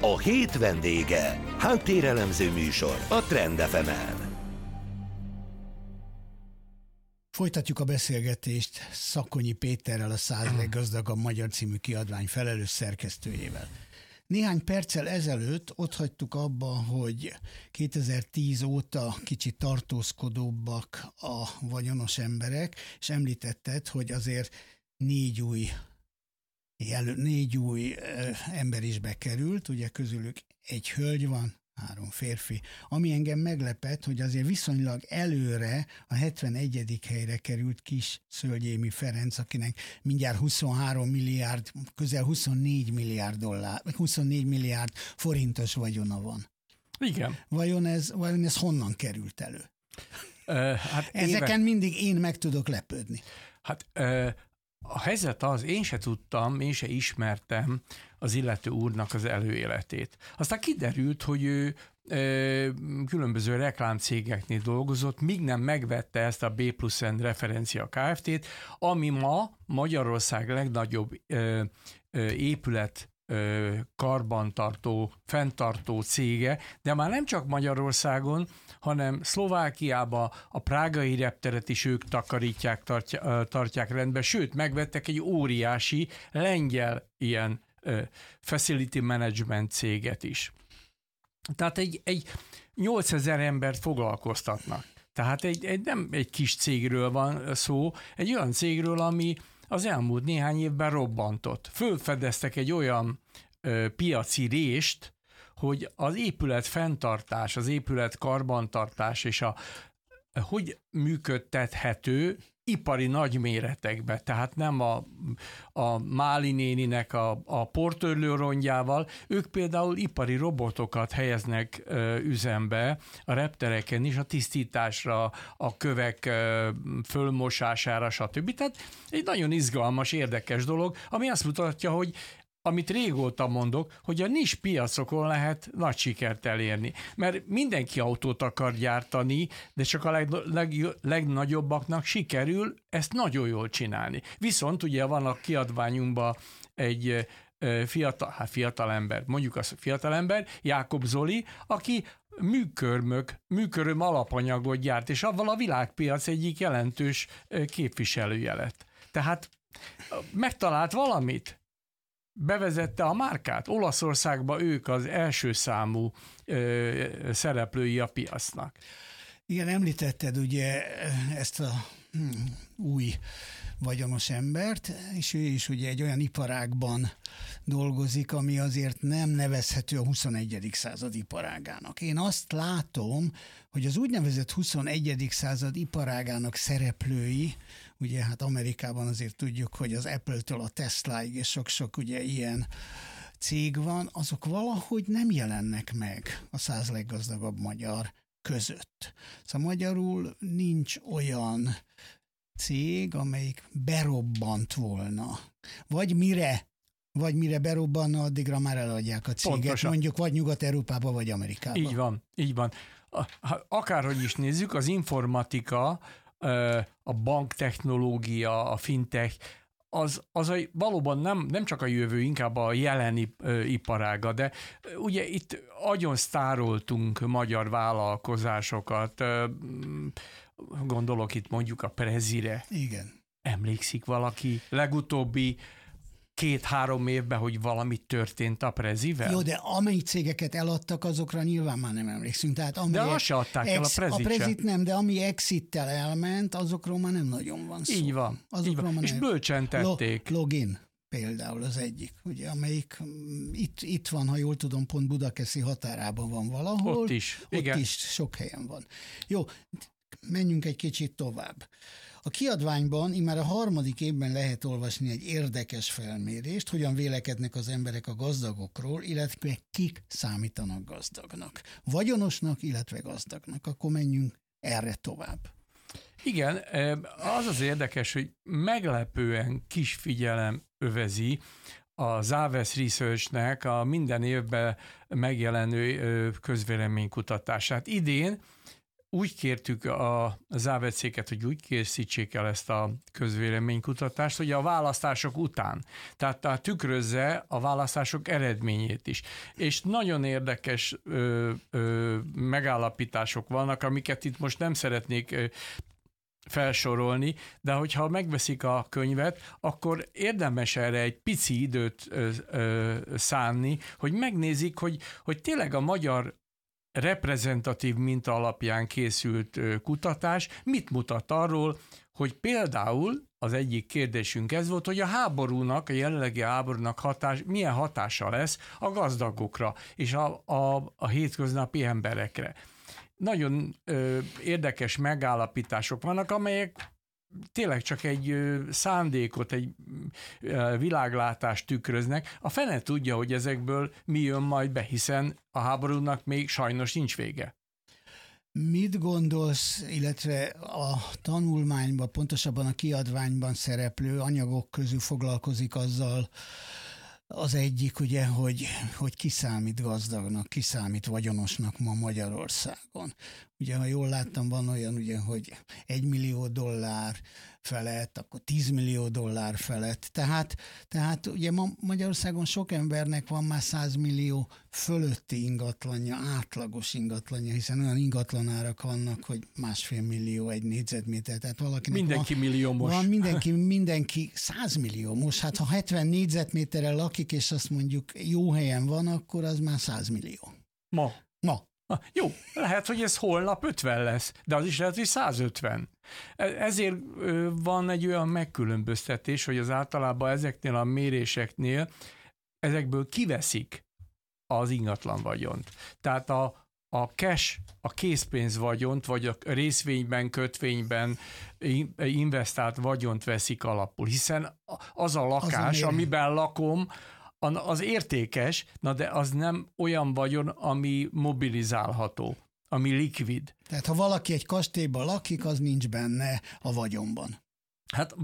A hét vendége. Háttérelemző műsor a Trend FM-en. Folytatjuk a beszélgetést Szakonyi Péterrel, a 100 leggazdagabb magyar című kiadvány felelős szerkesztőjével. Néhány perccel ezelőtt ott hagytuk abba, hogy 2010 óta kicsit tartózkodóbbak a vagyonos emberek, és említetted, hogy azért négy új ember is bekerült, ugye közülük egy hölgy van, 3 férfi. Ami engem meglepett, hogy azért viszonylag előre a 71. helyre került Kis Szölyémi Ferenc, akinek mindjárt 23 milliárd, közel 24 milliárd forintos vagyona van. Igen. Vajon ez honnan került elő? Hát ezeken mindig én meg tudok lepődni. Hát a helyzet az, én se tudtam, én se ismertem az illető úrnak az előéletét. Aztán kiderült, hogy ő különböző reklámcégeknél dolgozott, míg nem megvette ezt a B+N Referencia Kft-t, ami ma Magyarország legnagyobb épület karbantartó, fenntartó cége, de már nem csak Magyarországon, hanem Szlovákiába a prágai repteret is ők takarítják, tartják rendbe, sőt, megvettek egy óriási lengyel ilyen facility management céget is. Tehát egy 8000 embert foglalkoztatnak. Tehát nem egy kis cégről van szó, egy olyan cégről, ami az elmúlt néhány évben robbantott. Fölfedeztek egy olyan piaci rést, hogy az épület fenntartás, az épület karbantartás és hogy működtethető ipari nagyméretekbe, tehát nem a Máli néninek a portörlő rongyával, ők például ipari robotokat helyeznek üzembe a reptereken is, a tisztításra, a kövek fölmosására, stb. Tehát egy nagyon izgalmas, érdekes dolog, ami azt mutatja, hogy amit régóta mondok, hogy a nis piacokon lehet nagy sikert elérni. Mert mindenki autót akar gyártani, de csak a legnagyobbaknak sikerül ezt nagyon jól csinálni. Viszont ugye van a kiadványunkban egy fiatalember, mondjuk az fiatalember, Jákob Zoli, aki műköröm alapanyagot gyárt, és avval a világpiac egyik jelentős képviselője lett. Tehát megtalált valamit, bevezette a márkát. Olaszországban ők az első számú szereplői a piacnak. Igen, említetted ugye ezt a új vagyonos embert, és ő is ugye egy olyan iparágban dolgozik, ami azért nem nevezhető a 21. század iparágának. Én azt látom, hogy az úgynevezett 21. század iparágának szereplői, ugye hát Amerikában azért tudjuk, hogy az Apple-től a Teslaig és sok-sok ugye ilyen cég van, azok valahogy nem jelennek meg a 100 leggazdagabb magyar között. Szóval magyarul nincs olyan cég, amelyik berobbant volna. Vagy mire berobbanna, addigra már eladják a céget, pontosan. Mondjuk vagy Nyugat-Európába, vagy Amerikába. Így van. Akárhogy is nézzük, az informatika, a banktechnológia, a fintech, az valóban nem csak a jövő, inkább a jeleni iparága, de ugye itt agyon sztároltunk magyar vállalkozásokat, gondolok itt mondjuk a Prezire. Igen. Emlékszik valaki legutóbbi 2-3 évben, hogy valami történt a Prezivel? Jó, de amely cégeket eladtak, azokra nyilván már nem emlékszünk. Tehát de azt se adták el a Prezit. A Prezit nem, de ami exittel elment, azokról már nem nagyon van szó. Így van. És bölcsen tették. Login például az egyik, ugye, amelyik itt van, ha jól tudom, pont Budakeszi határában van valahol. Ott is sok helyen van. Jó, menjünk egy kicsit tovább. A kiadványban immár a 3. évben lehet olvasni egy érdekes felmérést, hogyan vélekednek az emberek a gazdagokról, illetve kik számítanak gazdagnak. Vagyonosnak, illetve gazdagnak. Akkor menjünk erre tovább. Igen, az érdekes, hogy meglepően kis figyelem övezi a Záves Researchnek a minden évben megjelenő közvéleménykutatását. Idén úgy kértük az AVC-ket, hogy úgy készítsék el ezt a közvéleménykutatást, hogy a választások után, tehát tükrözze a választások eredményét is. És nagyon érdekes megállapítások vannak, amiket itt most nem szeretnék felsorolni, de hogyha megveszik a könyvet, akkor érdemes erre egy pici időt szánni, hogy megnézik, hogy tényleg a magyar reprezentatív minta alapján készült kutatás mit mutat arról, hogy például az egyik kérdésünk ez volt, hogy a jelenlegi háborúnak milyen hatása lesz a gazdagokra és a hétköznapi emberekre. Nagyon érdekes megállapítások vannak, amelyek tényleg csak egy szándékot, egy világlátást tükröznek. A fene tudja, hogy ezekből mi jön majd be, hiszen a háborúnak még sajnos nincs vége. Mit gondolsz, illetve a tanulmányban, pontosabban a kiadványban szereplő anyagok közül foglalkozik azzal az egyik, ugye, hogy ki számít gazdagnak, ki számít vagyonosnak ma Magyarországon. Ugye, ha jól láttam, van olyan, ugye, hogy $1 millió felett, akkor $10 millió felett. Tehát ugye ma Magyarországon sok embernek van már 100 millió fölötti ingatlanja, átlagos ingatlanja, hiszen olyan ingatlanárak vannak, hogy 1,5 millió egy négyzetméter. Tehát valakinek mindenki milliómos. Van mindenki 100 milliómos. Hát ha 70 négyzetméterrel lakik, és azt mondjuk jó helyen van, akkor az már 100 millió. Ma. Jó, lehet, hogy ez holnap 50 lesz, de az is lehet, hogy 150. Ezért van egy olyan megkülönböztetés, hogy az általában ezeknél a méréseknél ezekből kiveszik az ingatlan vagyont. Tehát a cash, a készpénz vagyont, vagy a részvényben, kötvényben investált vagyont veszik alapul, hiszen az a lakás, amiben lakom, az értékes, de az nem olyan vagyon, ami mobilizálható, ami likvid. Tehát ha valaki egy kastélyban lakik, az nincs benne a vagyonban. Hát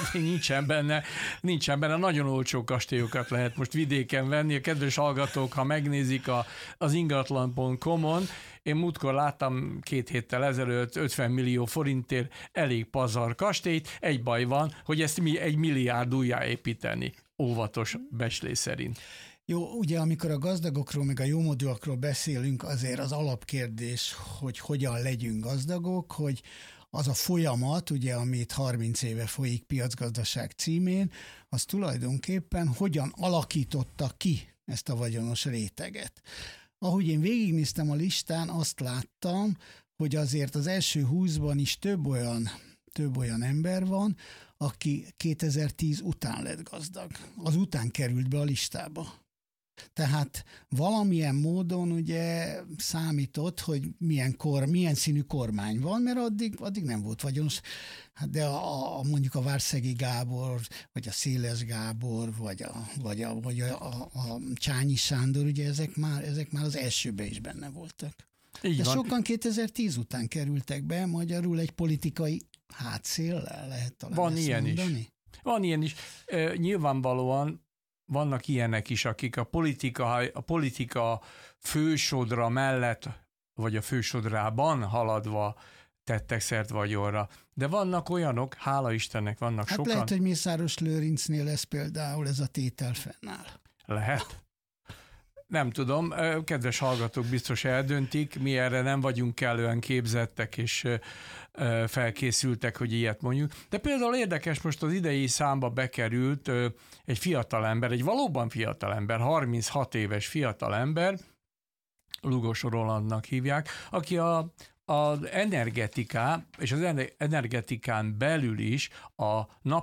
nincsen benne, nagyon olcsó kastélyokat lehet most vidéken venni. A kedves hallgatók, ha megnézik az ingatlan.com-on, én múltkor láttam 2 héttel ezelőtt 50 millió forintért elég pazar kastélyt, egy baj van, hogy ezt mi 1 milliárd újjáépíteni. Óvatos becslés szerint. Jó, ugye amikor a gazdagokról, meg a jómódúakról beszélünk, azért az alapkérdés, hogy hogyan legyünk gazdagok, hogy az a folyamat, ugye, amit 30 éve folyik piacgazdaság címén, az tulajdonképpen hogyan alakította ki ezt a vagyonos réteget. Ahogy én végignéztem a listán, azt láttam, hogy azért az első 20-ban is több olyan ember van, aki 2010 után lett gazdag. Az után került be a listába. Tehát valamilyen módon ugye számított, hogy milyen színű kormány van, mert addig nem volt vagyonos. De mondjuk a Várszegi Gábor, vagy a Széles Gábor, vagy a Csányi Sándor, ugye ezek már az elsőben is benne voltak. De sokan 2010 után kerültek be, magyarul egy politikai hátszéllel lehet talán van ilyen mondani? Is. Van ilyen is. Nyilvánvalóan vannak ilyenek is, akik a politika fősodra mellett, vagy a fősodrában haladva tettek szert vagyonra. De vannak olyanok, hála Istennek vannak sokan. Lehet, hogy Mészáros Lőrincnél lesz például ez a tétel fennáll. Lehet. Nem tudom, kedves hallgatók biztos eldöntik, mi erre nem vagyunk kellően képzettek és felkészültek, hogy ilyet mondjuk. De például érdekes, most az idei számba bekerült egy fiatalember, egy valóban fiatalember, 36 éves fiatalember, Lugos Rolandnak hívják, aki az energetiká és az energetikán belül is a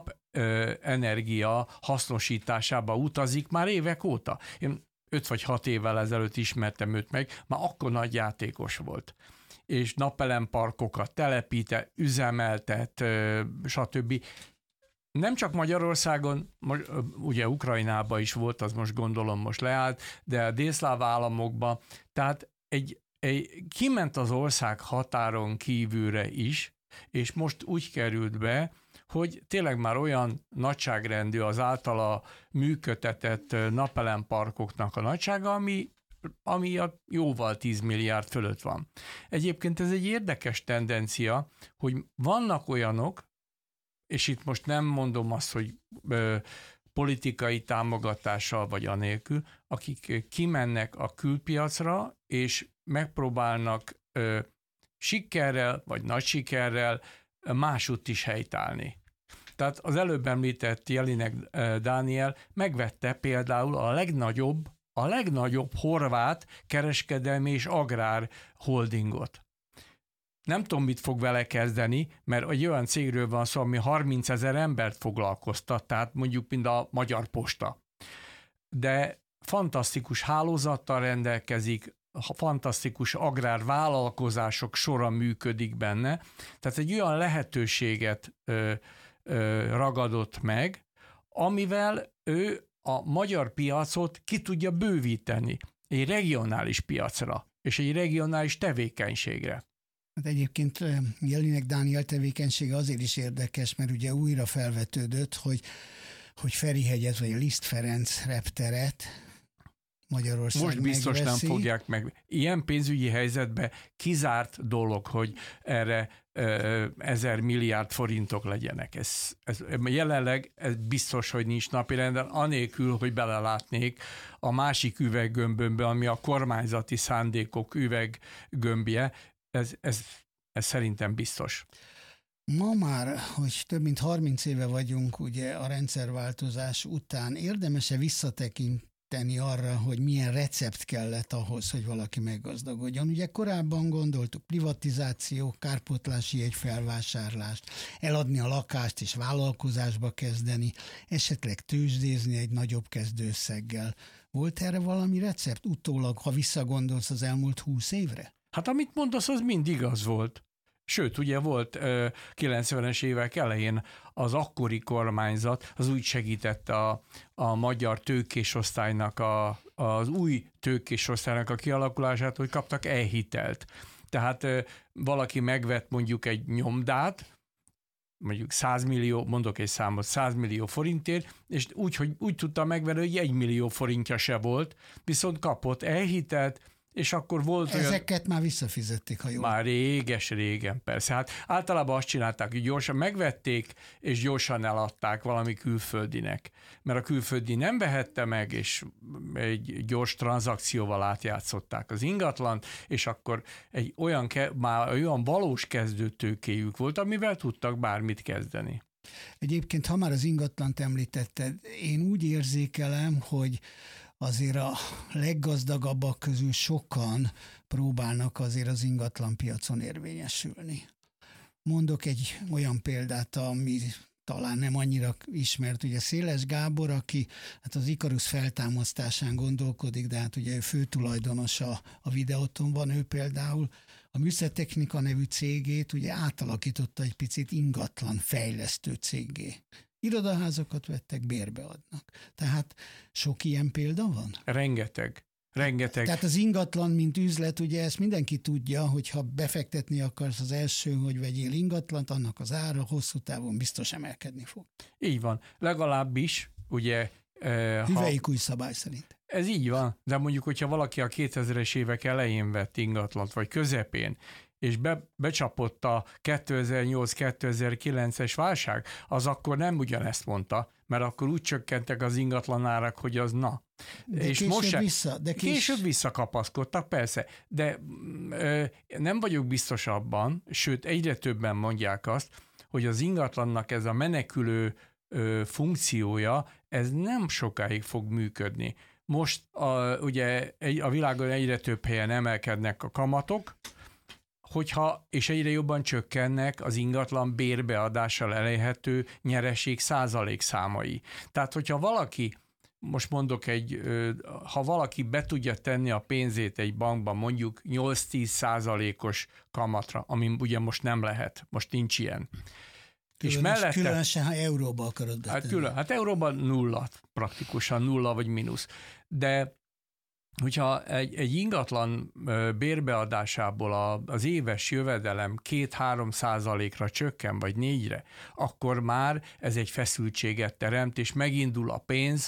napenergia hasznosításába utazik már évek óta. Én 5 vagy 6 évvel ezelőtt ismertem őt meg, már akkor nagy játékos volt. És napelemparkokat telepített, üzemeltet, stb. Nem csak Magyarországon, ugye Ukrajnában is volt, az most gondolom most leállt, de a délszláv államokban, tehát kiment az ország határon kívülre is, és most úgy került be, hogy tényleg már olyan nagyságrendű az általa működtetett napelemparkoknak a nagysága, ami ami a jóval 10 milliárd fölött van. Egyébként ez egy érdekes tendencia, hogy vannak olyanok, és itt most nem mondom azt, hogy politikai támogatással vagy anélkül, akik kimennek a külpiacra, és megpróbálnak sikerrel vagy nagy sikerrel másutt is helytállni. Tehát az előbb említett Jelinek Dániel megvette például a legnagyobb horvát kereskedelmi és agrár holdingot. Nem tudom, mit fog vele kezdeni, mert egy olyan cégről van szó, ami 30 000 embert foglalkoztat, tehát mondjuk mind a Magyar Posta. De fantasztikus hálózattal rendelkezik, fantasztikus agrárvállalkozások sora működik benne, tehát egy olyan lehetőséget ragadott meg, amivel ő a magyar piacot ki tudja bővíteni egy regionális piacra és egy regionális tevékenységre. Hát egyébként Jelinek Dániel tevékenysége azért is érdekes, mert ugye újra felvetődött, hogy Ferihegyet vagy a Liszt Ferenc repteret Magyarország most biztos megveszi. Nem fogják meg. Ilyen pénzügyi helyzetben kizárt dolog, hogy erre 1000 milliárd forintok legyenek. Ez jelenleg ez biztos, hogy nincs napirenden, anélkül, hogy belelátnék a másik üveggömbömbe, ami a kormányzati szándékok üveggömbje. Ez szerintem biztos. Ma már, hogy több mint 30 éve vagyunk ugye a rendszerváltozás után, érdemes-e visszatekinteni arra, hogy milyen recept kellett ahhoz, hogy valaki meggazdagodjon? Ugye korábban gondoltuk privatizáció, kárpótlási jegyfelvásárlást, eladni a lakást és vállalkozásba kezdeni, esetleg tőzsdézni egy nagyobb kezdőösszeggel. Volt erre valami recept utólag, ha visszagondolsz az elmúlt 20 évre? Hát amit mondasz, az mind igaz volt. Sőt, ugye volt 90-es évek elején az akkori kormányzat, az úgy segített a magyar tőkésosztálynak, az új tőkésosztálynak a kialakulását, hogy kaptak e-hitelt. Tehát valaki megvett mondjuk egy nyomdát, mondjuk 100 millió, mondok egy számot, 100 millió forintért, és úgy tudta megvenni, hogy 1 millió forintja se volt, viszont kapott e-hitelt, és akkor volt ezeket már visszafizették, ha jól. Már régen, persze. Hát általában azt csinálták, hogy gyorsan megvették, és gyorsan eladták valami külföldinek. Mert a külföldi nem vehette meg, és egy gyors tranzakcióval átjátszották az ingatlant, és akkor egy olyan valós kezdőtőkéjük volt, amivel tudtak bármit kezdeni. Egyébként, ha már az ingatlant említetted, én úgy érzékelem, hogy azért a leggazdagabbak közül sokan próbálnak azért az ingatlanpiacon érvényesülni. Mondok egy olyan példát, ami talán nem annyira ismert, ugye Széles Gábor, aki hát az Ikarus feltámasztásán gondolkodik, de hát ugye ő főtulajdonos a Videótonban, ő például a Műszertechnika nevű cégét ugye átalakította egy picit ingatlan fejlesztő céggé. Irodaházakat vettek, bérbe adnak. Tehát sok ilyen példa van? Rengeteg. Tehát az ingatlan, mint üzlet, ugye ezt mindenki tudja, hogy ha befektetni akarsz az első, hogy vegyél ingatlant, annak az ára hosszú távon biztos emelkedni fog. Így van. Legalábbis, ugye... Hüvelyik új szabály szerint. Ez így van, de mondjuk, hogyha valaki a 2000-es évek elején vett ingatlant, vagy közepén, és becsapott a 2008-2009-es válság, az akkor nem ugyanezt mondta, mert akkor úgy csökkentek az ingatlanárak, hogy az na. De és később visszakapaszkodtak, persze, de nem vagyok biztos abban, sőt egyre többen mondják azt, hogy az ingatlannak ez a menekülő funkciója, ez nem sokáig fog működni. Most ugye a világon egyre több helyen emelkednek a kamatok, és egyre jobban csökkennek az ingatlan bérbeadással elérhető nyereség százalékszámai. Tehát, hogyha valaki, most mondok ha valaki be tudja tenni a pénzét egy bankban mondjuk 8-10% kamatra, ami ugye most nem lehet, most nincs ilyen. Különösen, ha euróba akarod betenni. Hát euróban nulla, praktikusan nulla vagy mínusz. De hogyha egy ingatlan bérbeadásából az éves jövedelem 2-3%-ra csökken, vagy 4-re, akkor már ez egy feszültséget teremt, és megindul a pénz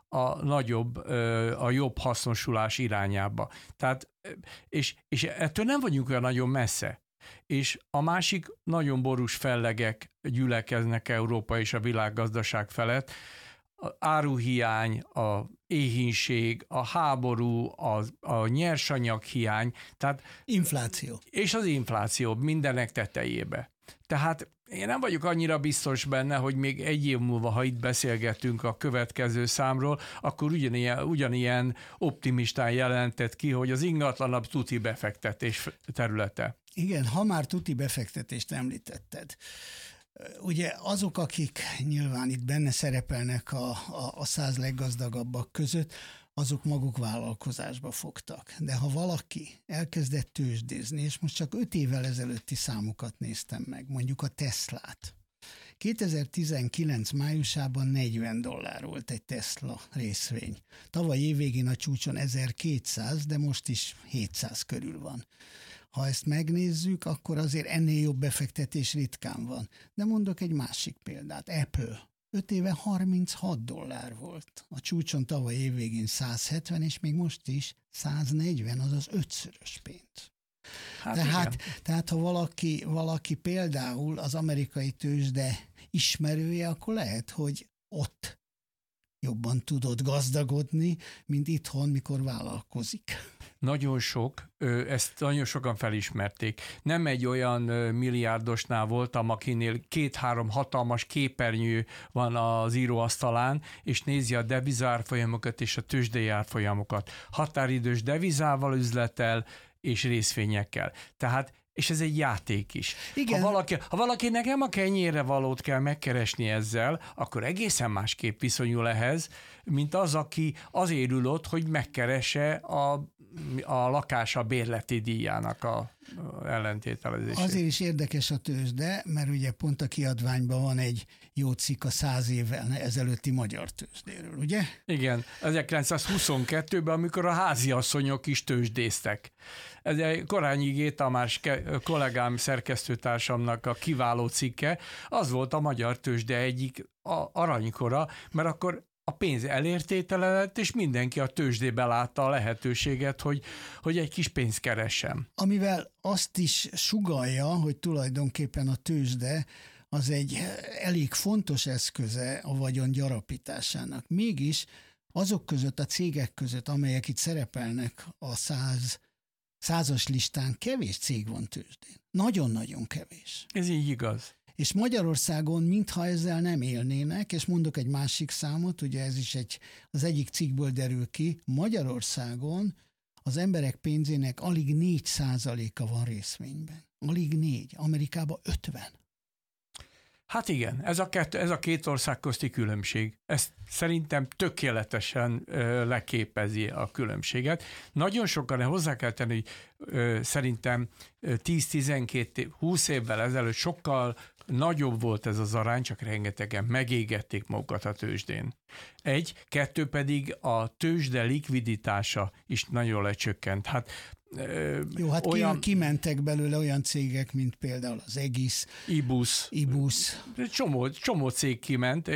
a jobb hasznosulás irányába. Tehát, és ettől nem vagyunk olyan nagyon messze. És a másik, nagyon borús fellegek gyülekeznek Európa és a világgazdaság felett. A áruhiány, a éhínség, a háború, a nyersanyaghiány, tehát infláció. És az infláció mindenek tetejébe. Tehát én nem vagyok annyira biztos benne, hogy még egy év múlva, ha itt beszélgetünk a következő számról, akkor ugyanilyen optimistán jelentett ki, hogy az ingatlanabb tuti befektetés területe. Igen, ha már tuti befektetést említetted, ugye azok, akik nyilván itt benne szerepelnek a 100 leggazdagabbak között, azok maguk vállalkozásba fogtak. De ha valaki elkezdett tőzsdézni, és most csak 5 évvel ezelőtti számokat néztem meg, mondjuk a Teslát. 2019 májusában $40 volt egy Tesla részvény. Tavaly évvégén a csúcson 1200, de most is 700 körül van. Ha ezt megnézzük, akkor azért ennél jobb befektetés ritkán van. De mondok egy másik példát. Apple. 5 éve $36 volt. A csúcson tavaly évvégén 170, és még most is 140, azaz 5-szörös pénz. Tehát ha valaki például az amerikai tőzsde ismerője, akkor lehet, hogy ott jobban tudod gazdagodni, mint itthon, mikor vállalkozik. Ezt nagyon sokan felismerték. Nem egy olyan milliárdosnál voltam, akinél 2-3 hatalmas képernyő van az íróasztalán, és nézi a devizárfolyamokat és a tőzsdei árfolyamokat. Határidős devizával üzletel és részvényekkel. Tehát és ez egy játék is. Igen. Ha valakinek nem a kenyérre valót kell megkeresni ezzel, akkor egészen másképp viszonyul ehhez, mint az, aki azért ül ott, hogy megkeresse a lakása bérleti díjának a ellentételezését. Azért is érdekes a tőzsde, mert ugye pont a kiadványban van egy jó cikk a 100 évvel ezelőtti magyar tőzsdéről, ugye? Igen, 1922-ben, amikor a háziasszonyok is tőzsdéztek. Ez egy Korányi G. Tamás kollégám, szerkesztőtársamnak a kiváló cikke, az volt a magyar tőzsde egyik aranykora, mert akkor a pénz elértételenedett, és mindenki a tőzsdébe látta a lehetőséget, hogy egy kis pénzt keressen. Amivel azt is sugallja, hogy tulajdonképpen a tőzsde az egy elég fontos eszköze a vagyon gyarapításának. Mégis azok között, a cégek között, amelyek itt szerepelnek a 100-as listán, kevés cég van tőzsdén. Nagyon-nagyon kevés. Ez így igaz. És Magyarországon, mintha ezzel nem élnének, és mondok egy másik számot, ugye ez is az egyik cikkből derül ki, Magyarországon az emberek pénzének alig 4%-a van részvényben. Alig 4, Amerikában 50. Hát igen, ez a két ország közti különbség. Ez szerintem tökéletesen leképezi a különbséget. Nagyon sokan hozzá kell tenni, hogy szerintem 10-12-20 évvel ezelőtt sokkal nagyobb volt ez az arány, csak rengetegen megégették magukat a tőzsdén. 2 pedig a tőzsde likviditása is nagyon lecsökkent. Jó, hát kimentek belőle olyan cégek, mint például az Egész, Ibus. Csomó cég kiment,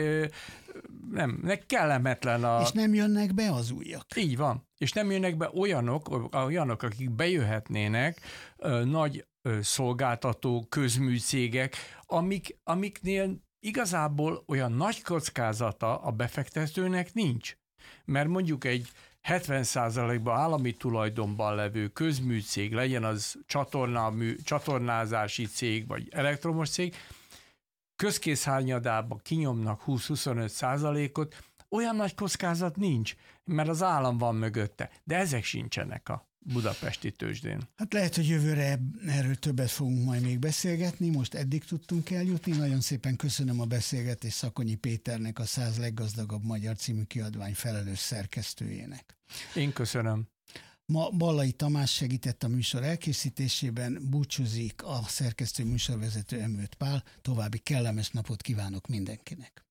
nem kellemetlen És nem jönnek be az újak. Így van. És nem jönnek be olyanok, akik bejöhetnének, nagy szolgáltató, közműcégek, amiknél igazából olyan nagy kockázata a befektetőnek nincs. Mert mondjuk egy 70%-ban állami tulajdonban levő közműcég, legyen az csatornázási cég, vagy elektromos cég, közkészhányadában kinyomnak 20-25%-ot, olyan nagy kockázat nincs, mert az állam van mögötte, de ezek sincsenek a budapesti tőzsdén. Hát lehet, hogy jövőre erről többet fogunk majd még beszélgetni, most eddig tudtunk eljutni. Nagyon szépen köszönöm a beszélgetést Szakonyi Péternek, a 100 leggazdagabb magyar című kiadvány felelős szerkesztőjének. Én köszönöm. Ma Ballai Tamás segített a műsor elkészítésében, búcsúzik a szerkesztő műsorvezető Emőt Pál. További kellemes napot kívánok mindenkinek.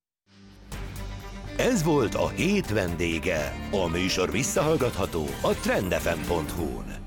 Ez volt a hét vendége. A műsor visszahallgatható a trendfm.hu-n.